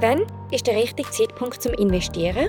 Wann ist der richtige Zeitpunkt zum Investieren?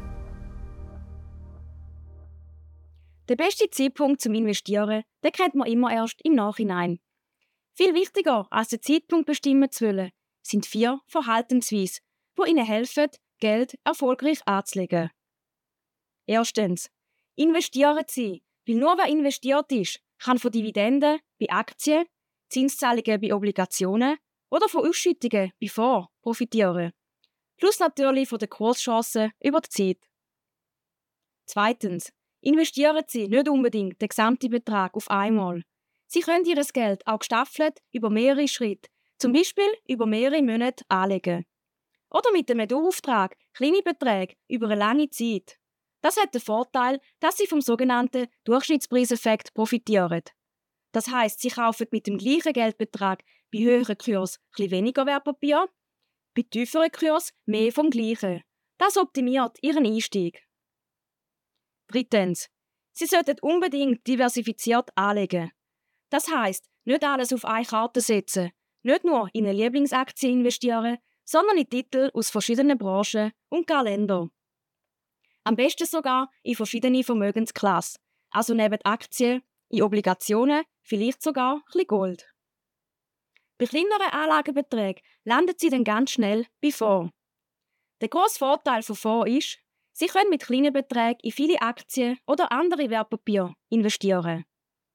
Der beste Zeitpunkt zum Investieren, den kennt man immer erst im Nachhinein. Viel wichtiger als den Zeitpunkt bestimmen zu wollen, sind 4 Verhaltensweisen, die Ihnen helfen, Geld erfolgreich anzulegen. Erstens. Investieren Sie, weil nur wer investiert ist, kann von Dividenden bei Aktien, Zinszahlungen bei Obligationen oder von Ausschüttungen bei Fonds profitieren. Plus natürlich von den Kurschancen über die Zeit. Zweitens. Investieren Sie nicht unbedingt den gesamten Betrag auf einmal. Sie können Ihr Geld auch gestaffelt über mehrere Schritte, zum Beispiel über mehrere Monate anlegen. Oder mit einem Dauerauftrag kleine Beträge über eine lange Zeit. Das hat den Vorteil, dass Sie vom sogenannten Durchschnittspreiseffekt profitieren. Das heisst, Sie kaufen mit dem gleichen Geldbetrag bei höheren Kurs etwas weniger Wertpapier, bei tieferen Kurs mehr vom Gleichen. Das optimiert Ihren Einstieg. Drittens. Sie sollten unbedingt diversifiziert anlegen. Das heisst, nicht alles auf eine Karte setzen, nicht nur in eine Lieblingsaktie investieren, sondern in Titel aus verschiedenen Branchen und gar Ländern. Am besten sogar in verschiedene Vermögensklassen, also neben Aktien, in Obligationen, vielleicht sogar ein bisschen Gold. Bei kleineren Anlagebeträgen landen Sie dann ganz schnell bei Fonds. Der grosse Vorteil von Fonds ist, Sie können mit kleinen Beträgen in viele Aktien oder andere Wertpapiere investieren.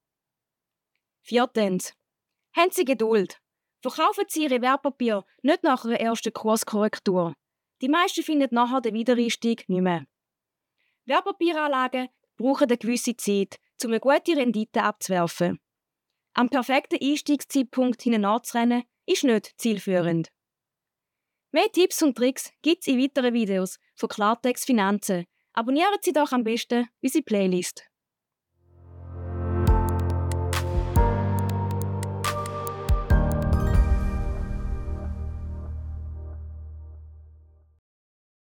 Viertens. Haben Sie Geduld. Verkaufen Sie Ihre Wertpapiere nicht nach einer ersten Kurskorrektur. Die meisten finden nachher den Wiedereinstieg nicht mehr. Wertpapieranlagen brauchen eine gewisse Zeit, um eine gute Rendite abzuwerfen. Am perfekten Einstiegszeitpunkt hineinzurennen, ist nicht zielführend. Mehr Tipps und Tricks gibt es in weiteren Videos von Klartext Finanzen. Abonnieren Sie doch am besten unsere Playlist.